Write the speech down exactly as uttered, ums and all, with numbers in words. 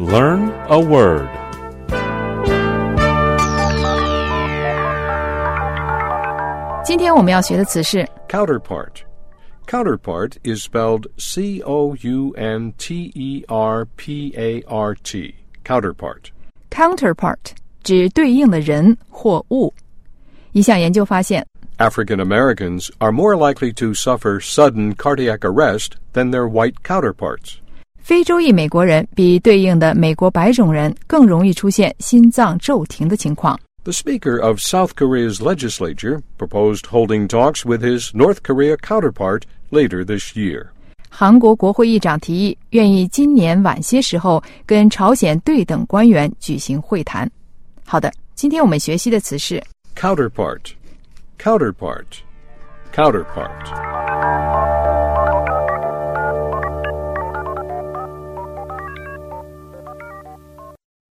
Learn a word. Today 今天我们要学的词是 Counterpart. Counterpart is spelled C O U N T E R P A R T. Counterpart. Counterpart 指对应的人或物。一项研究发现 African Americans are more likely to suffer sudden cardiac arrest than their white counterparts. 非洲裔美国人比对应的美国白种人更容易出现心脏骤停的情况。 The Speaker of South Korea's legislature proposed holding talks with his North Korea counterpart later this year. 韩国国会议长提议，愿意今年晚些时候跟朝鲜对等官员举行会谈。好的，今天我们学习的词是 Counterpart. Counterpart. Counterpart.